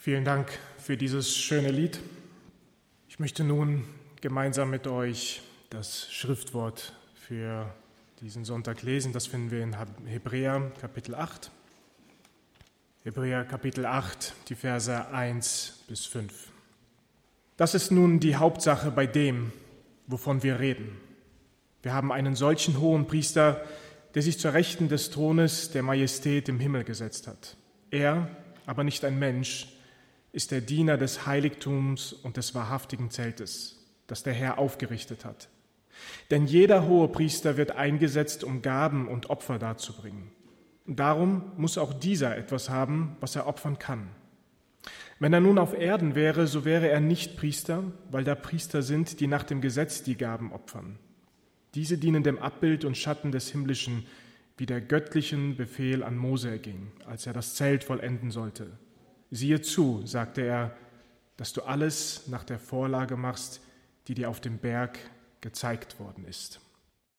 Vielen Dank für dieses schöne Lied. Ich möchte nun gemeinsam mit euch das Schriftwort für diesen Sonntag lesen. Das finden wir in Hebräer Kapitel 8. Hebräer Kapitel 8, die Verse 1 bis 5. Das ist nun die Hauptsache bei dem, wovon wir reden. Wir haben einen solchen hohen Priester, der sich zur Rechten des Thrones der Majestät im Himmel gesetzt hat. Er, aber nicht ein Mensch, ist der Diener des Heiligtums und des wahrhaftigen Zeltes, das der Herr aufgerichtet hat. Denn jeder Hohepriester wird eingesetzt, um Gaben und Opfer darzubringen. Und darum muss auch dieser etwas haben, was er opfern kann. Wenn er nun auf Erden wäre, so wäre er nicht Priester, weil da Priester sind, die nach dem Gesetz die Gaben opfern. Diese dienen dem Abbild und Schatten des Himmlischen, wie der göttlichen Befehl an Mose erging, als er das Zelt vollenden sollte. Siehe zu, sagte er, dass du alles nach der Vorlage machst, die dir auf dem Berg gezeigt worden ist.